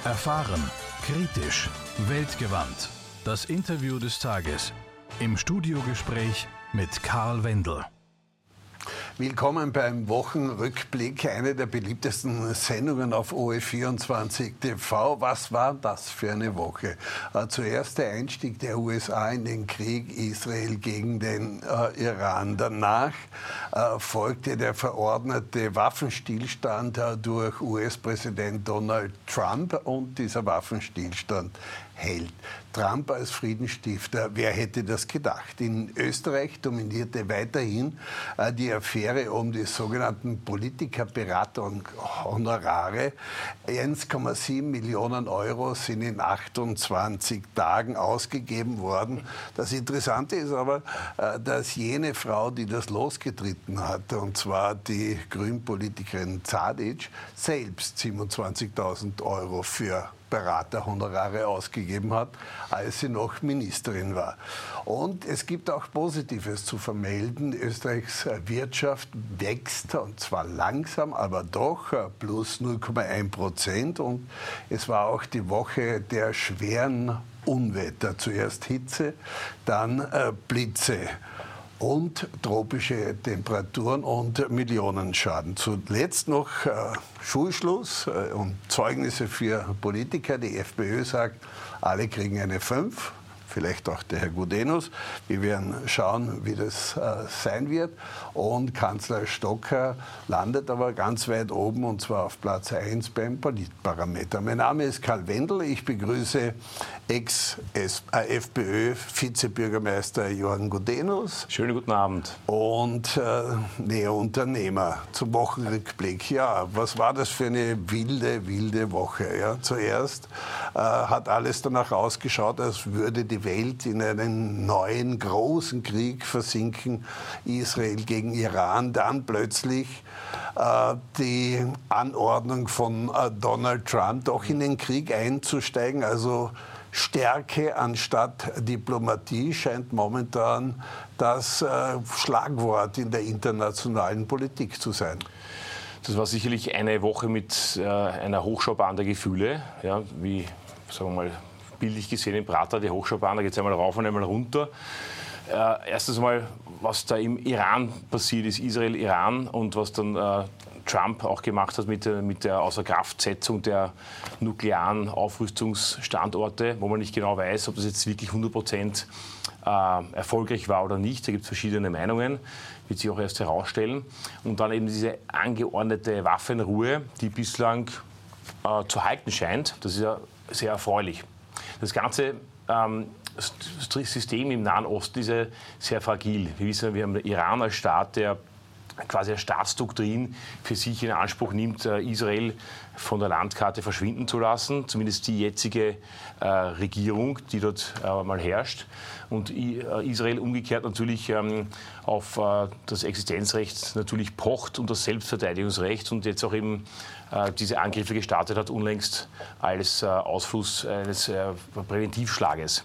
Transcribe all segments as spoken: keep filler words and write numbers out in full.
Erfahren, kritisch, weltgewandt. Das Interview des Tages. Im Studiogespräch mit Karl Wendel. Willkommen beim Wochenrückblick, eine der beliebtesten Sendungen auf O Ö vierundzwanzig T V. Was war das für eine Woche? Äh, zuerst der Einstieg der U S A in den Krieg Israel gegen den äh, Iran. Danach äh, folgte der verordnete Waffenstillstand äh, durch U S-Präsident Donald Trump, und dieser Waffenstillstand hält. Trump als Friedensstifter, wer hätte das gedacht? In Österreich dominierte weiterhin äh, die Affäre um die sogenannten Politikerberater und Honorare. eins Komma sieben Millionen Euro sind in achtundzwanzig Tagen ausgegeben worden. Das Interessante ist aber, äh, dass jene Frau, die das losgetreten hat, und zwar die Grünpolitikerin Zadic, selbst siebenundzwanzigtausend Euro für Beraterhonorare ausgegeben hat, als sie noch Ministerin war. Und es gibt auch Positives zu vermelden. Österreichs Wirtschaft wächst, und zwar langsam, aber doch, plus null Komma eins Prozent. Und es war auch die Woche der schweren Unwetter. Zuerst Hitze, dann äh, Blitze und tropische Temperaturen und Millionenschaden. Zuletzt noch äh, Schulschluss äh, und Zeugnisse für Politiker. Die FPÖ sagt, alle kriegen eine fünf. Vielleicht auch der Herr Gudenus. Wir werden schauen, wie das äh, sein wird. Und Kanzler Stocker landet aber ganz weit oben, und zwar auf Platz eins beim Politbarometer. Mein Name ist Karl Wendel. Ich begrüße Ex-FPÖ-Vizebürgermeister Johann Gudenus. Schönen guten Abend. Und äh, Näherunternehmer zum Wochenrückblick. Ja, was war das für eine wilde, wilde Woche? Ja, zuerst äh, hat alles danach ausgeschaut, als würde die Welt in einen neuen, großen Krieg versinken, Israel gegen Iran. Dann plötzlich äh, die Anordnung von äh, Donald Trump, doch in den Krieg einzusteigen. Also Stärke anstatt Diplomatie scheint momentan das äh, Schlagwort in der internationalen Politik zu sein. Das war sicherlich eine Woche mit äh, einer Hochschaubahn der Gefühle, ja, wie, sagen wir mal, bildlich gesehen im Prater, die Hochschaubahn, da geht es einmal rauf und einmal runter. Äh, erstens mal, was da im Iran passiert ist, Israel-Iran, und was dann äh, Trump auch gemacht hat mit der, mit der Außerkraftsetzung der nuklearen Aufrüstungsstandorte, wo man nicht genau weiß, ob das jetzt wirklich hundert Prozent äh, erfolgreich war oder nicht. Da gibt es verschiedene Meinungen, wird sich auch erst herausstellen. Und dann eben diese angeordnete Waffenruhe, die bislang äh, zu halten scheint. Das ist ja sehr erfreulich. Das ganze ähm, System im Nahen Osten ist ja sehr fragil. Wir wissen, wir haben den Iran als Staat, der quasi eine Staatsdoktrin für sich in Anspruch nimmt, Israel von der Landkarte verschwinden zu lassen, zumindest die jetzige äh, Regierung, die dort äh, mal herrscht. Und äh, Israel umgekehrt natürlich ähm, auf äh, das Existenzrecht natürlich pocht und das Selbstverteidigungsrecht, und jetzt auch eben äh, diese Angriffe gestartet hat, unlängst als äh, Ausfluss eines äh, Präventivschlages.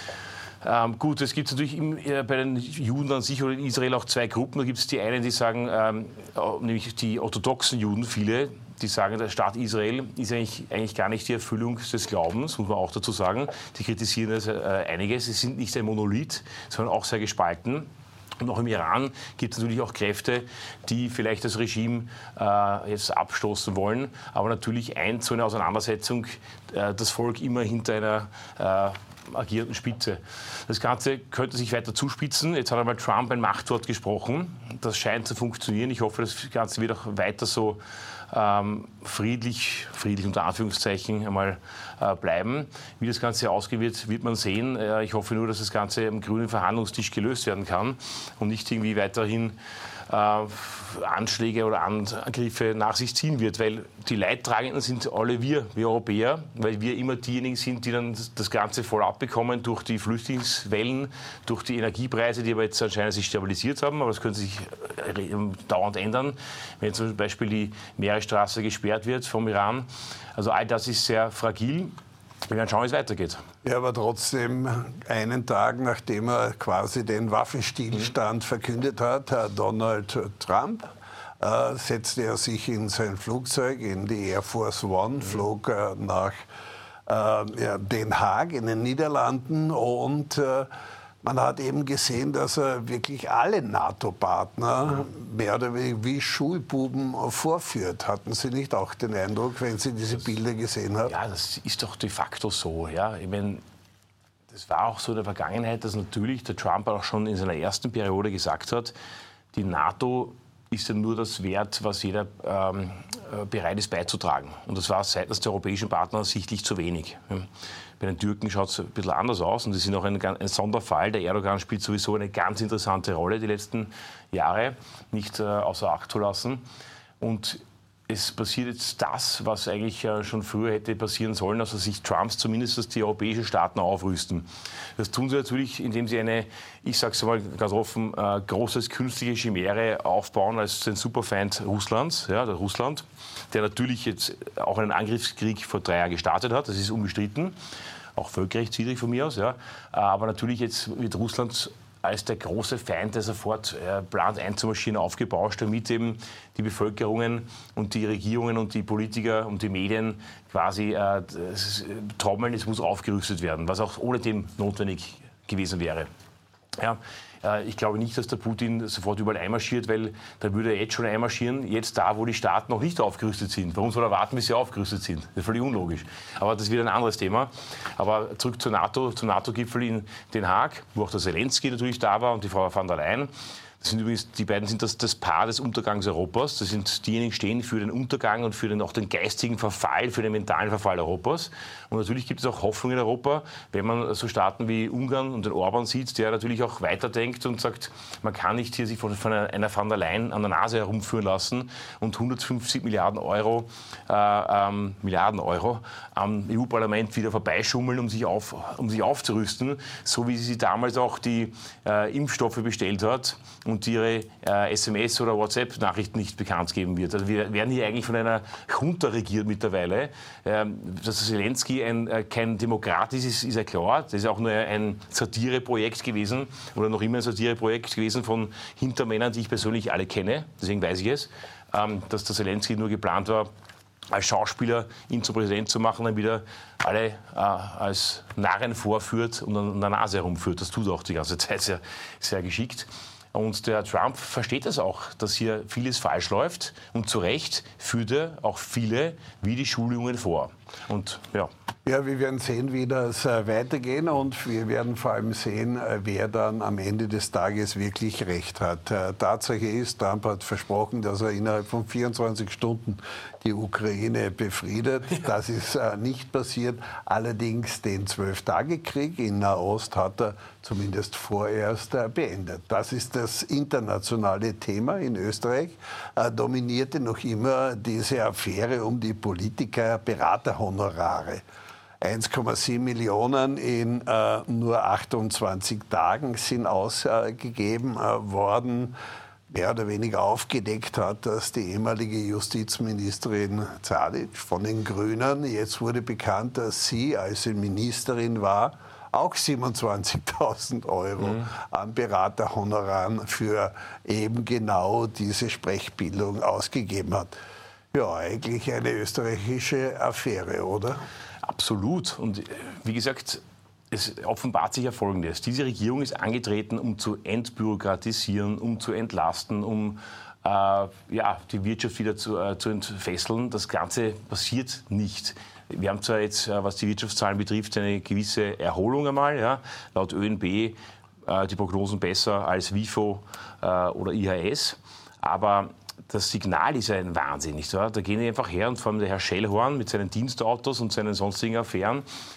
Ähm, gut, es gibt natürlich im, äh, bei den Juden an sich oder in Israel auch zwei Gruppen. Da gibt es die einen, die sagen, ähm, nämlich die orthodoxen Juden, viele, die sagen, der Staat Israel ist eigentlich, eigentlich gar nicht die Erfüllung des Glaubens, muss man auch dazu sagen. Die kritisieren das äh, einige. Sie sind nicht ein Monolith, sondern auch sehr gespalten. Und auch im Iran gibt es natürlich auch Kräfte, die vielleicht das Regime äh, jetzt abstoßen wollen. Aber natürlich eint so eine Auseinandersetzung äh, das Volk immer hinter einer äh, agierenden Spitze. Das Ganze könnte sich weiter zuspitzen. Jetzt hat einmal Trump ein Machtwort gesprochen. Das scheint zu funktionieren. Ich hoffe, das Ganze wird auch weiter so ähm, friedlich, friedlich unter Anführungszeichen einmal äh, bleiben. Wie das Ganze ausgeht, wird, wird man sehen. Äh, ich hoffe nur, dass das Ganze am grünen Verhandlungstisch gelöst werden kann und nicht irgendwie weiterhin äh, Anschläge oder Angriffe nach sich ziehen wird, weil die Leidtragenden sind alle wir, wir Europäer, weil wir immer diejenigen sind, die dann das Ganze voll abbekommen durch die Flüchtlingswellen, durch die Energiepreise, die aber jetzt anscheinend sich stabilisiert haben, aber das könnte sich dauernd ändern, wenn zum Beispiel die Meeresstraße gesperrt wird vom Iran. Also all das ist sehr fragil. Wir werden schauen, wie es weitergeht. Ja, aber trotzdem, einen Tag nachdem er quasi den Waffenstillstand mhm. verkündet hat, Herr Donald Trump, äh, setzte er sich in sein Flugzeug, in die Air Force One, mhm. flog äh, nach äh, ja, Den Haag in den Niederlanden und äh, man hat eben gesehen, dass er wirklich alle NATO-Partner mehr oder weniger wie Schulbuben vorführt. Hatten Sie nicht auch den Eindruck, wenn Sie diese Bilder gesehen haben? Ja, das ist doch de facto so. Ja. Ich meine, das war auch so in der Vergangenheit, dass natürlich der Trump auch schon in seiner ersten Periode gesagt hat, die NATO ist ja nur das wert, was jeder ähm, bereit ist beizutragen. Und das war seitens der europäischen Partner sichtlich zu wenig. Bei den Türken schaut es ein bisschen anders aus und die sind auch ein, ein Sonderfall. Der Erdogan spielt sowieso eine ganz interessante Rolle die letzten Jahre, nicht äh, außer Acht zu lassen. Und es passiert jetzt das, was eigentlich äh, schon früher hätte passieren sollen, aus der Sicht Trumps zumindest, dass die europäischen Staaten aufrüsten. Das tun sie natürlich, indem sie eine, ich sage es mal ganz offen, äh, großes künstliche Chimäre aufbauen als den Superfeind Russlands, ja, der Russland, der natürlich jetzt auch einen Angriffskrieg vor drei Jahren gestartet hat, das ist unbestritten, auch völkerrechtswidrig von mir aus, ja, aber natürlich jetzt wird Russland als der große Feind, der sofort äh, plant einzumarschieren, aufgebauscht, damit eben die Bevölkerungen und die Regierungen und die Politiker und die Medien quasi äh, das, trommeln, es muss aufgerüstet werden, was auch ohne dem notwendig gewesen wäre. Ja, äh, ich glaube nicht, dass der Putin sofort überall einmarschiert, weil da würde er jetzt schon einmarschieren, jetzt da, wo die Staaten noch nicht aufgerüstet sind. Warum soll er warten, bis sie aufgerüstet sind? Das ist völlig unlogisch. Aber das ist wieder ein anderes Thema. Aber zurück zur NATO, zum NATO-Gipfel in Den Haag, wo auch der Zelensky natürlich da war und die Frau von der Leyen. Das sind übrigens, die beiden sind das, das Paar des Untergangs Europas. Das sind diejenigen, die stehen für den Untergang und für den, auch den geistigen Verfall, für den mentalen Verfall Europas. Und natürlich gibt es auch Hoffnung in Europa, wenn man so Staaten wie Ungarn und den Orban sieht, der natürlich auch weiterdenkt und sagt, man kann nicht hier sich von, von einer von der Leyen an der Nase herumführen lassen und hundertfünfzig Milliarden Euro, äh, ähm, Milliarden Euro am E U-Parlament wieder vorbeischummeln, um sich, auf, um sich aufzurüsten, so wie sie damals auch die äh, Impfstoffe bestellt hat und ihre äh, S M S- oder WhatsApp-Nachrichten nicht bekannt geben wird. Also wir werden hier eigentlich von einer Junta regiert mittlerweile. Ähm, dass Zelensky ein, äh, kein Demokrat ist, ist, ist ja klar. Das ist auch nur ein Satireprojekt gewesen oder noch immer ein Satireprojekt gewesen von Hintermännern, die ich persönlich alle kenne. Deswegen weiß ich es, ähm, dass der Zelensky nur geplant war, als Schauspieler ihn zum Präsident zu machen, dann wieder alle äh, als Narren vorführt und an der Nase herumführt. Das tut er auch die ganze Zeit sehr, sehr geschickt. Und der Trump versteht das auch, dass hier vieles falsch läuft. Und zu Recht führt er auch viele wie die Schuljungen vor. Und ja. Ja, wir werden sehen, wie das äh, weitergeht und wir werden vor allem sehen, äh, wer dann am Ende des Tages wirklich Recht hat. Äh, Tatsache ist, Trump hat versprochen, dass er innerhalb von vierundzwanzig Stunden die Ukraine befriedet. Ja. Das ist äh, nicht passiert. Allerdings den Zwölf-Tage-Krieg in Nahost hat er zumindest vorerst äh, beendet. Das ist das internationale Thema in Österreich. Äh, dominierte noch immer diese Affäre um die Politiker-Beraterhonorare. eins Komma sieben Millionen in äh, nur achtundzwanzig Tagen sind ausgegeben äh, worden. Mehr oder weniger aufgedeckt hat, dass die ehemalige Justizministerin Zadic von den Grünen, jetzt wurde bekannt, dass sie, als sie Ministerin war, auch siebenundzwanzigtausend Euro mhm. an Beraterhonoraren für eben genau diese Sprechbildung ausgegeben hat. Ja, eigentlich eine österreichische Affäre, oder? Absolut. Und wie gesagt, es offenbart sich ja Folgendes. Diese Regierung ist angetreten, um zu entbürokratisieren, um zu entlasten, um äh, ja, die Wirtschaft wieder zu, äh, zu entfesseln. Das Ganze passiert nicht. Wir haben zwar jetzt, äh, was die Wirtschaftszahlen betrifft, eine gewisse Erholung einmal. Ja. Laut Ö N B äh, die Prognosen besser als WIFO äh, oder I H S. Aber das Signal ist ja ein Wahnsinn, nicht wahr? Da gehen die einfach her und vor allem der Herr Schellhorn mit seinen Dienstautos und seinen sonstigen Affären.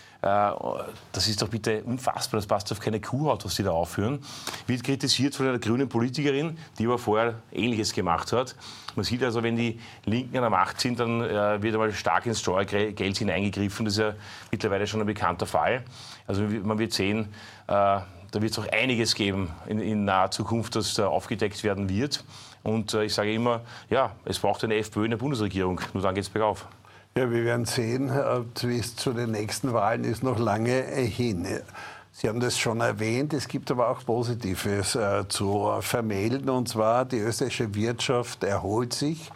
Das ist doch bitte unfassbar, das passt auf keine Kuhhaut, was die da aufführen. Wird kritisiert von einer grünen Politikerin, die aber vorher Ähnliches gemacht hat. Man sieht also, wenn die Linken an der Macht sind, dann äh, wird einmal stark ins Steuergeld hineingegriffen. Das ist ja mittlerweile schon ein bekannter Fall. Also man wird sehen, äh, da wird es auch einiges geben in, in naher Zukunft, das da aufgedeckt werden wird. Und äh, ich sage immer, ja, es braucht eine FPÖ in der Bundesregierung, nur dann geht es bergauf. Ja, wir werden sehen, bis zu den nächsten Wahlen ist noch lange hin. Sie haben das schon erwähnt, es gibt aber auch Positives äh, zu vermelden. Und zwar, die österreichische Wirtschaft erholt sich.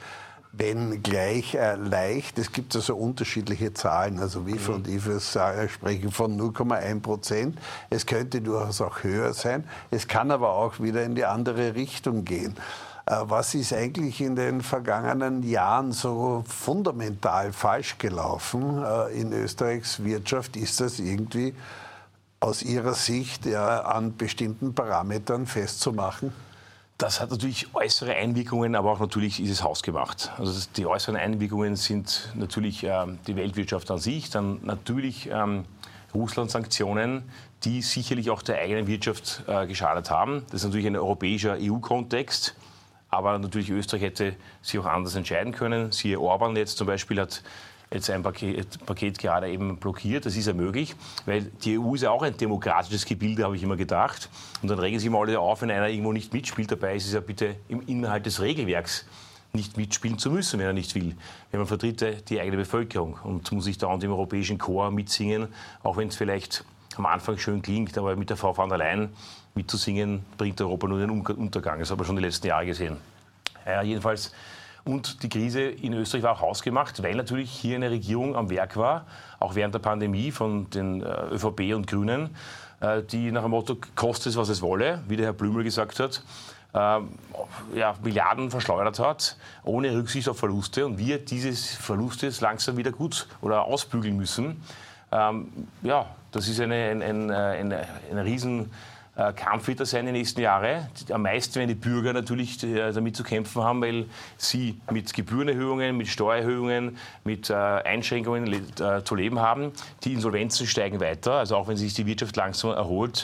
wenn gleich äh, leicht. Es gibt also unterschiedliche Zahlen, also W I F und I F E S äh, sprechen von null Komma eins Prozent. Es könnte durchaus auch höher sein. Es kann aber auch wieder in die andere Richtung gehen. Äh, was ist eigentlich in den vergangenen Jahren so fundamental falsch gelaufen äh, in Österreichs Wirtschaft? Ist das irgendwie aus Ihrer Sicht ja, an bestimmten Parametern festzumachen? Das hat natürlich äußere Einwirkungen, aber auch natürlich ist es hausgemacht. Also das, die äußeren Einwirkungen sind natürlich ähm, die Weltwirtschaft an sich, dann natürlich ähm, Russland-Sanktionen, die sicherlich auch der eigenen Wirtschaft äh, geschadet haben. Das ist natürlich ein europäischer E U-Kontext, aber natürlich Österreich hätte sich auch anders entscheiden können. Siehe Orban jetzt zum Beispiel hat jetzt ein Paket, Paket gerade eben blockiert. Das ist ja möglich, weil die E U ist ja auch ein demokratisches Gebilde, habe ich immer gedacht. Und dann regen sich mal alle auf, wenn einer irgendwo nicht mitspielt. Dabei ist es ja bitte im Inhalt des Regelwerks nicht mitspielen zu müssen, wenn er nicht will. Wenn man vertritt die eigene Bevölkerung und muss sich da und im europäischen Chor mitsingen, auch wenn es vielleicht am Anfang schön klingt, aber mit der Frau von der Leyen mitzusingen, bringt Europa nur den Untergang. Das haben wir schon die letzten Jahre gesehen. Ja, jedenfalls. Und die Krise in Österreich war auch hausgemacht, weil natürlich hier eine Regierung am Werk war, auch während der Pandemie von den äh, ÖVP und Grünen, äh, die nach dem Motto, kostet es, was es wolle, wie der Herr Blümel gesagt hat, äh, ja, Milliarden verschleudert hat, ohne Rücksicht auf Verluste. Und wir dieses Verluste langsam wieder gut oder ausbügeln müssen. Ähm, ja, das ist eine, ein, ein, ein, ein riesen Kampf wird das sein in den nächsten Jahren. Am meisten werden die Bürger natürlich damit zu kämpfen haben, weil sie mit Gebührenerhöhungen, mit Steuererhöhungen, mit Einschränkungen zu leben haben. Die Insolvenzen steigen weiter. Also auch wenn sich die Wirtschaft langsam erholt,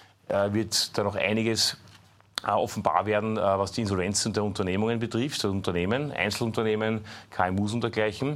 wird da noch einiges offenbar werden, was die Insolvenzen der Unternehmungen betrifft, der Unternehmen, Einzelunternehmen, K M Us und dergleichen.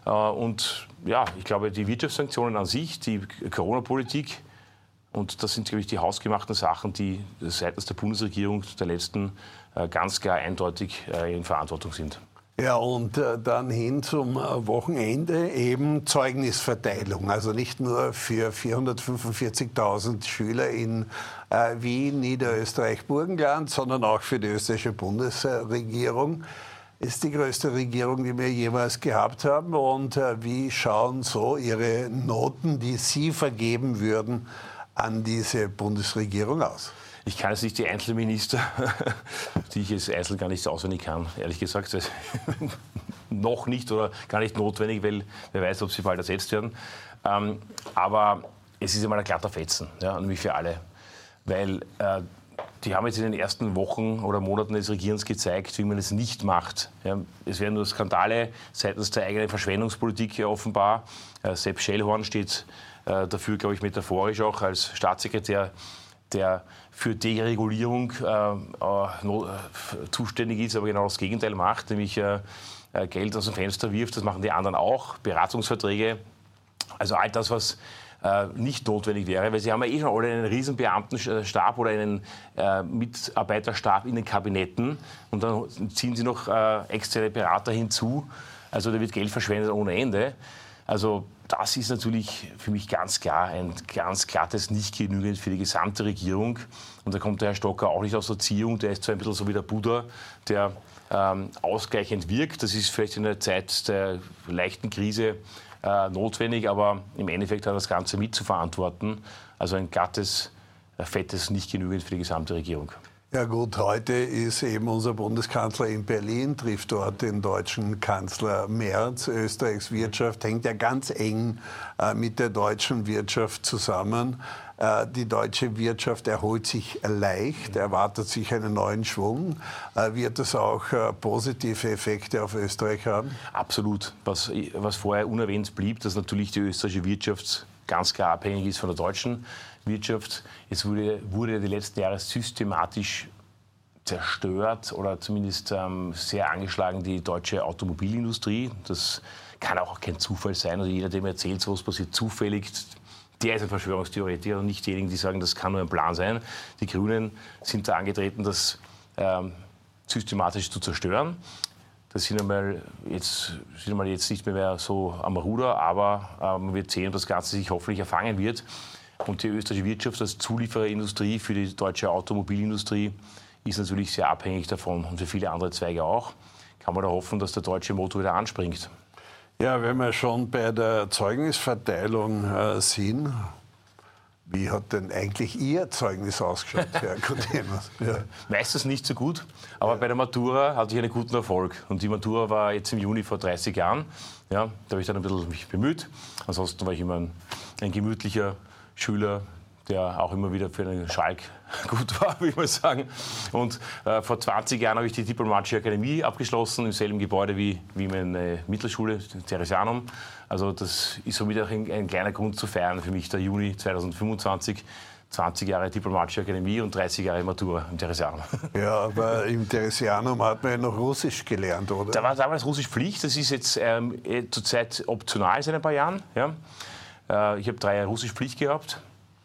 Und ja, ich glaube, die Wirtschaftssanktionen an sich, die Corona-Politik, und das sind, glaube ich, die hausgemachten Sachen, die seitens der Bundesregierung der letzten äh, ganz klar eindeutig äh, in Verantwortung sind. Ja, und äh, dann hin zum äh, Wochenende eben Zeugnisverteilung. Also nicht nur für vierhundertfünfundvierzigtausend Schüler in äh, Wien, Niederösterreich, Burgenland, sondern auch für die österreichische Bundesregierung. Ist die größte Regierung, die wir jemals gehabt haben. Und äh, wie schauen so Ihre Noten, die Sie vergeben würden, an diese Bundesregierung aus? Ich kann jetzt nicht die Einzelminister, die ich jetzt einzeln gar nicht auswendig kann, ehrlich gesagt, noch nicht oder gar nicht notwendig, weil wer weiß, ob sie bald ersetzt werden. Ähm, aber es ist einmal ein glatter Fetzen, ja, nämlich für alle. Weil äh, die haben jetzt in den ersten Wochen oder Monaten des Regierens gezeigt, wie man es nicht macht. Ja, es werden nur Skandale seitens der eigenen Verschwendungspolitik ja offenbar. Äh, Sepp Schellhorn steht äh, dafür, glaube ich, metaphorisch auch als Staatssekretär, der für Deregulierung äh, äh, no, äh, zuständig ist, aber genau das Gegenteil macht, nämlich äh, äh, Geld aus dem Fenster wirft. Das machen die anderen auch, Beratungsverträge. Also all das, was äh, nicht notwendig wäre, weil sie haben ja eh schon alle einen riesen Beamtenstab oder einen äh, Mitarbeiterstab in den Kabinetten und dann ziehen sie noch äh, externe Berater hinzu. Also da wird Geld verschwendet ohne Ende. Also das ist natürlich für mich ganz klar ein ganz glattes Nicht genügend für die gesamte Regierung. Und da kommt der Herr Stocker auch nicht aus der Ziehung. Der ist so ein bisschen so wie der Buddha, der ähm, ausgleichend wirkt. Das ist vielleicht in der Zeit der leichten Krise äh, notwendig, aber im Endeffekt hat er das Ganze mit zu verantworten. Also ein glattes, äh, fettes Nicht genügend für die gesamte Regierung. Ja gut, heute ist eben unser Bundeskanzler in Berlin, trifft dort den deutschen Kanzler Merz. Österreichs Wirtschaft hängt ja ganz eng äh, mit der deutschen Wirtschaft zusammen. Äh, die deutsche Wirtschaft erholt sich leicht, erwartet sich einen neuen Schwung. Äh, wird das auch äh, positive Effekte auf Österreich haben? Absolut. Was, was vorher unerwähnt blieb, dass natürlich die österreichische Wirtschaft ganz klar abhängig ist von der deutschen Wirtschaft. Es wurde, wurde die letzten Jahre systematisch zerstört oder zumindest ähm, sehr angeschlagen die deutsche Automobilindustrie. Das kann auch kein Zufall sein. Also jeder, der mir erzählt, so was passiert zufällig, der ist ein Verschwörungstheoretiker und nicht diejenigen, die sagen, das kann nur ein Plan sein. Die Grünen sind da angetreten, das ähm, systematisch zu zerstören. Das sind einmal jetzt, sind einmal jetzt nicht mehr so am Ruder, aber äh, man wird sehen, ob das Ganze sich hoffentlich erfangen wird. Und die österreichische Wirtschaft als Zuliefererindustrie für die deutsche Automobilindustrie ist natürlich sehr abhängig davon und für viele andere Zweige auch. kann man da hoffen, dass der deutsche Motor wieder anspringt. Ja, wenn wir schon bei der Zeugnisverteilung äh, sind, wie hat denn eigentlich Ihr Zeugnis ausgeschaut, Herr Gutemus? Ja. Meistens nicht so gut, aber ja. Bei der Matura hatte ich einen guten Erfolg. Und die Matura war jetzt im Juni vor dreißig Jahren. Ja, da habe ich dann ein bisschen mich bemüht. Ansonsten war ich immer ein, ein gemütlicher Schüler, der auch immer wieder für den Schalk gut war, würde ich mal sagen. Und äh, vor zwanzig Jahren habe ich die Diplomatische Akademie abgeschlossen, im selben Gebäude wie, wie meine Mittelschule, Theresianum. Also das ist somit auch ein, ein kleiner Grund zu feiern für mich, der Juni zweitausendfünfundzwanzig. zwanzig Jahre Diplomatische Akademie und dreißig Jahre Matura im Theresianum. Ja, aber im Theresianum hat man ja noch Russisch gelernt, oder? Da war damals Russisch Pflicht, das ist jetzt ähm, zurzeit optional seit ein paar Jahren. Ja. Äh, ich habe drei Jahre Russisch Pflicht gehabt.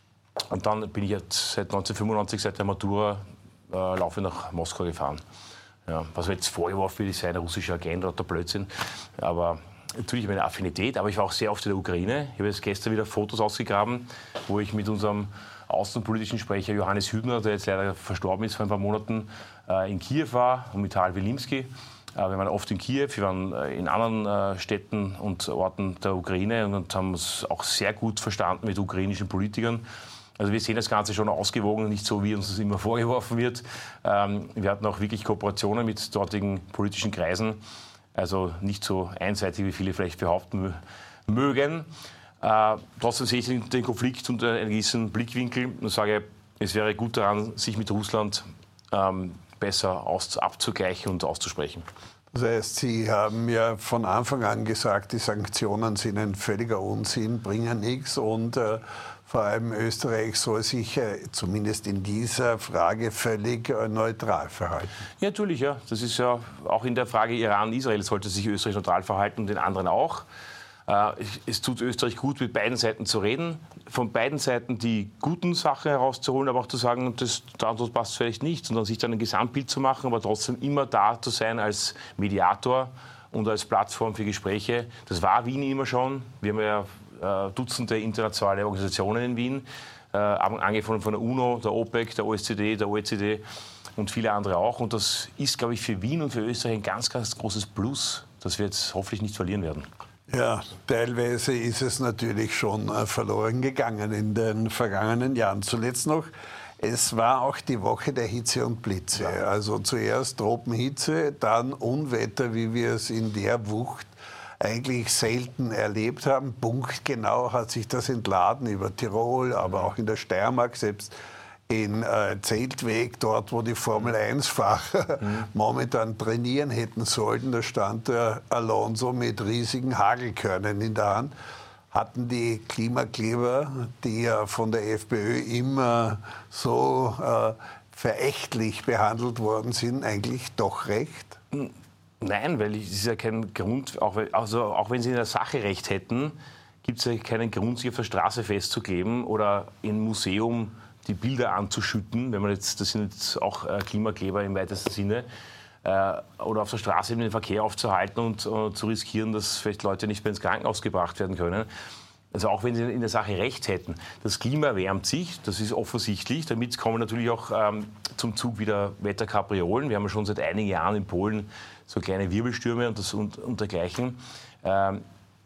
Und dann bin ich jetzt seit neunzehnhundertfünfundneunzig, seit der Matura, äh, laufe nach Moskau gefahren. Ja, was mir jetzt vorgeworfen wird, ist ein russischer Agent oder der Blödsinn. Aber natürlich meine Affinität, aber ich war auch sehr oft in der Ukraine. Ich habe jetzt gestern wieder Fotos ausgegraben, wo ich mit unserem außenpolitischen Sprecher Johannes Hübner, der jetzt leider verstorben ist vor ein paar Monaten, äh, in Kiew war und mit Tal Wilimski. Äh, wir waren oft in Kiew, wir waren äh, in anderen äh, Städten und Orten der Ukraine und, und haben uns auch sehr gut verstanden mit ukrainischen Politikern. Also wir sehen das Ganze schon ausgewogen, nicht so, wie uns das immer vorgeworfen wird. Ähm, wir hatten auch wirklich Kooperationen mit dortigen politischen Kreisen. Also nicht so einseitig, wie viele vielleicht behaupten mögen. Äh, trotzdem sehe ich den, den Konflikt unter einem gewissen Blickwinkel und sage, es wäre gut daran, sich mit Russland ähm, besser aus, abzugleichen und auszusprechen. Das heißt, Sie haben ja von Anfang an gesagt, die Sanktionen sind ein völliger Unsinn, bringen nichts und äh, vor allem Österreich soll sich äh, zumindest in dieser Frage völlig äh, neutral verhalten. Ja, natürlich, ja. Das ist ja auch in der Frage Iran-Israel sollte sich Österreich neutral verhalten und den anderen auch. Äh, es tut Österreich gut, mit beiden Seiten zu reden, von beiden Seiten die guten Sachen herauszuholen, aber auch zu sagen, das, das passt vielleicht nicht, sondern sich dann ein Gesamtbild zu machen, aber trotzdem immer da zu sein als Mediator und als Plattform für Gespräche. Das war Wien immer schon. Wir haben ja Dutzende internationale Organisationen in Wien, äh, angefangen von der UNO, der OPEC, der O S Z E, der O E C D und viele andere auch. Und das ist, glaube ich, für Wien und für Österreich ein ganz, ganz großes Plus, das wir jetzt hoffentlich nicht verlieren werden. Ja, teilweise ist es natürlich schon äh, verloren gegangen in den vergangenen Jahren. Zuletzt noch, es war auch die Woche der Hitze und Blitze. Ja. Also zuerst Tropenhitze, dann Unwetter, wie wir es in der Wucht eigentlich selten erlebt haben. Punktgenau hat sich das entladen über Tirol, aber auch in der Steiermark, selbst in äh, Zeltweg, dort wo die Formel eins Fahrer mhm. momentan trainieren hätten sollten. Da stand der Alonso mit riesigen Hagelkörnern in der Hand. Hatten die Klimakleber, die ja von der FPÖ immer so äh, verächtlich behandelt worden sind, eigentlich doch recht? Mhm. Nein, weil es ist ja kein Grund, auch, also auch wenn sie in der Sache recht hätten, gibt es ja keinen Grund, sich auf der Straße festzukleben oder im Museum die Bilder anzuschütten, wenn man jetzt, das sind jetzt auch äh, Klimakleber im weitesten Sinne, äh, oder auf der Straße den Verkehr aufzuhalten und äh, zu riskieren, dass vielleicht Leute nicht mehr ins Krankenhaus gebracht werden können. Also auch wenn sie in der Sache recht hätten. Das Klima erwärmt sich, das ist offensichtlich. Damit kommen natürlich auch ähm, zum Zug wieder Wetterkapriolen. Wir haben ja schon seit einigen Jahren in Polen so kleine Wirbelstürme und, das, und, und dergleichen. Ähm,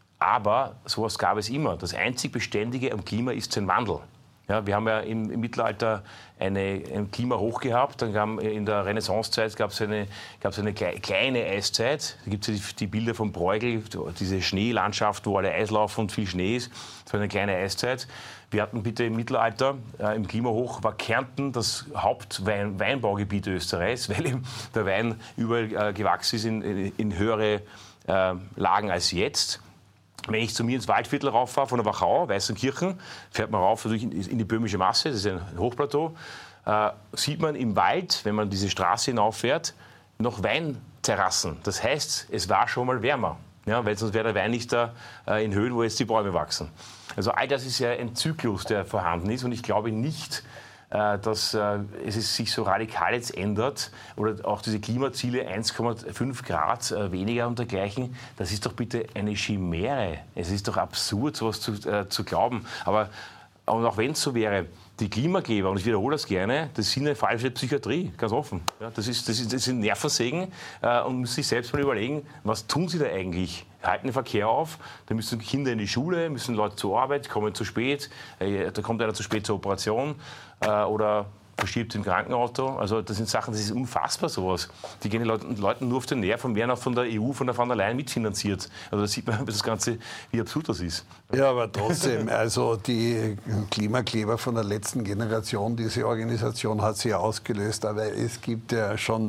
aber sowas gab es immer. Das einzig Beständige am Klima ist sein Wandel. Ja, wir haben ja im, im Mittelalter eine, ein Klima hoch gehabt, dann kam in der Renaissancezeit gab es eine, gab's eine kleine Eiszeit. Da gibt es ja die, die Bilder von Bruegel, diese Schneelandschaft, wo alle Eislaufen und viel Schnee ist. Das war eine kleine Eiszeit. Wir hatten bitte im Mittelalter, äh, im Klimahoch war Kärnten das Hauptweinbaugebiet Österreichs, weil eben der Wein überall äh, gewachsen ist in, in, in höhere äh, Lagen als jetzt. Wenn ich zu mir ins Waldviertel rauffahre, von der Wachau, Weißenkirchen, fährt man rauf in die Böhmische Masse, das ist ein Hochplateau, äh, sieht man im Wald, wenn man diese Straße hinauffährt, noch Weinterrassen. Das heißt, es war schon mal wärmer, ja, weil sonst wäre der Wein nicht da äh, in Höhen, wo jetzt die Bäume wachsen. Also all das ist ja ein Zyklus, der vorhanden ist und ich glaube nicht, dass äh, es sich so radikal jetzt ändert oder auch diese Klimaziele eins Komma fünf Grad äh, weniger und dergleichen, das ist doch bitte eine Chimäre. Es ist doch absurd, sowas zu, äh, zu glauben. Aber Und auch wenn es so wäre, die Klimakleber, und ich wiederhole das gerne, das sind eine falsche Psychiatrie, ganz offen. Ja, das, ist, das, ist, das sind Nervensägen äh, und müssen sich selbst mal überlegen, was tun sie da eigentlich? Halten den Verkehr auf, da müssen Kinder in die Schule, müssen Leute zur Arbeit, kommen zu spät, äh, da kommt einer zu spät zur Operation äh, oder verschiebt im Krankenauto. Also das sind Sachen, das ist unfassbar sowas. Die gehen den Leuten, Leuten nur auf den Nerv und werden auch von der E U, von der von der Leyen mitfinanziert. Also da sieht man das Ganze, wie absurd das ist. Ja, aber trotzdem, also die Klimakleber von der letzten Generation, diese Organisation hat sie ja ausgelöst, aber es gibt ja schon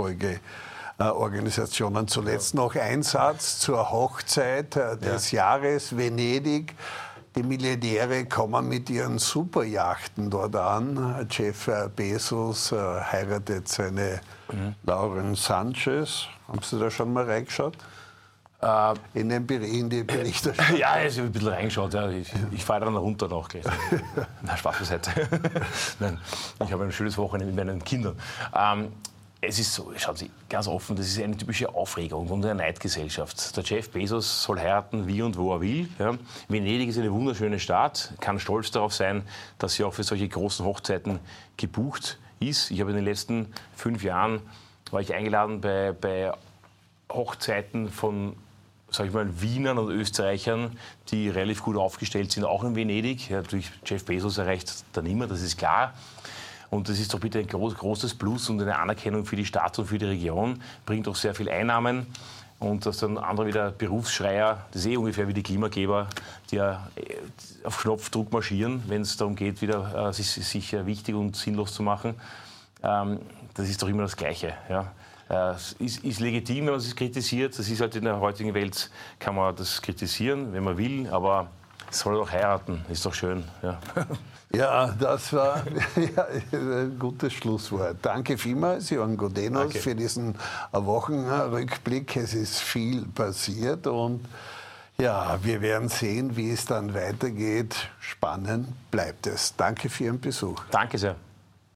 Nachfolgeorganisationen. Zuletzt noch ein Satz zur Hochzeit des ja. Jahres, Venedig. Die Milliardäre kommen mit ihren Superjachten dort an. Jeff Bezos äh, heiratet seine mhm. Lauren Sanchez. Haben Sie da schon mal reingeschaut? Äh, in, den, in die Berichterstattung? Ja, ich habe ein bisschen reingeschaut. Ja. Ich, ich fahre dann runter noch gleich. Na, Spaß beiseite. Nein, ich habe ein schönes Wochenende mit meinen Kindern. Ähm, Es ist so, schauen Sie, ganz offen, das ist eine typische Aufregung und eine Neidgesellschaft. Der Jeff Bezos soll heiraten, wie und wo er will. Ja. Venedig ist eine wunderschöne Stadt, kann stolz darauf sein, dass sie auch für solche großen Hochzeiten gebucht ist. Ich habe in den letzten fünf Jahren, war ich eingeladen bei, bei Hochzeiten von, sag ich mal, Wienern und Österreichern, die relativ gut aufgestellt sind, auch in Venedig. Ja, natürlich Jeff Bezos erreicht da niemand, das ist klar. Und das ist doch bitte ein groß, großes Plus und eine Anerkennung für die Stadt und für die Region. Bringt auch sehr viel Einnahmen. Und dass dann andere wieder Berufsschreier, das ist eh ungefähr wie die Klimageber, die ja auf Knopfdruck marschieren, wenn es darum geht, wieder äh, sich, sich wichtig und sinnlos zu machen. Ähm, das ist doch immer das Gleiche. Ja. Äh, ist, ist legitim, wenn man es kritisiert. Das ist halt in der heutigen Welt, kann man das kritisieren, wenn man will. Aber es soll doch heiraten, ist doch schön. Ja. Ja, das war ja, ein gutes Schlusswort. Danke vielmals, Johann Gudenus, Danke. für diesen Wochenrückblick. Es ist viel passiert und ja, wir werden sehen, wie es dann weitergeht. Spannend bleibt es. Danke für Ihren Besuch. Danke sehr.